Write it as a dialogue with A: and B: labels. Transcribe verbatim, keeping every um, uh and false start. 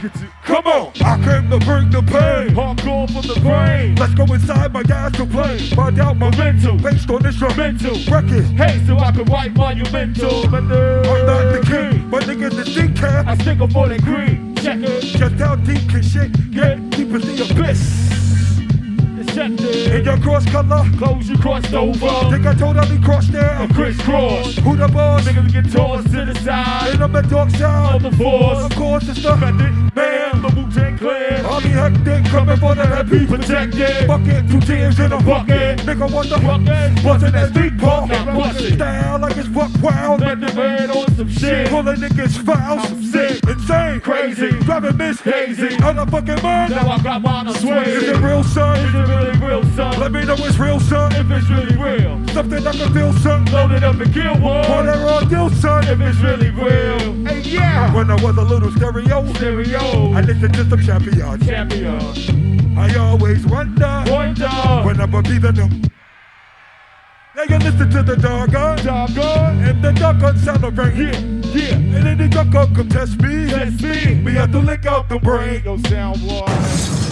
A: get to, come on. I came to bring the pain. Hardcore for the brain. Let's go inside my astral plane. Find out my mental. Based on instrumental. Records. Hey, so I can write monumental. I'm not the king. My niggas is D K. I stick up for the green. Check it. Just how deep can shit get? Deep as the abyss. In your cross color, clothes you crossed over. Think I totally crossed there. I'm crisscross. Who the boss? Niggas get tossed to the side. And I'm the dark side of the force. Of course, it's the method man. The Wu-Tang Clan. I'll be hectic, coming for the happy protected. Bucket, two tears in a bucket. Nigga, what the bucket? Bustin' that deep pump. Style like it's buck wild. Let the man on some shit. Pulling niggas fouls. I'm sick, insane, crazy. Driving Miss Hazy. On the fucking mind. Now I got mine on sway. Is it real, son? Is it really real, son? Let me know it's real, son. If it's really real. Something I can feel, son. Load it up and kill one. Pour that raw deal, son. If it's really real. Hey, yeah. When I was a little stereo. Stereo. I listened to some champions. Champion. I always wonder. Wonder. When I'm a beating them. Now you listen to the jargon. Jargon. And the jargon celebrate. Yeah. Yeah. And then the jargon come test me. Test me. Me have to lick out the brain. Yo, sound boy.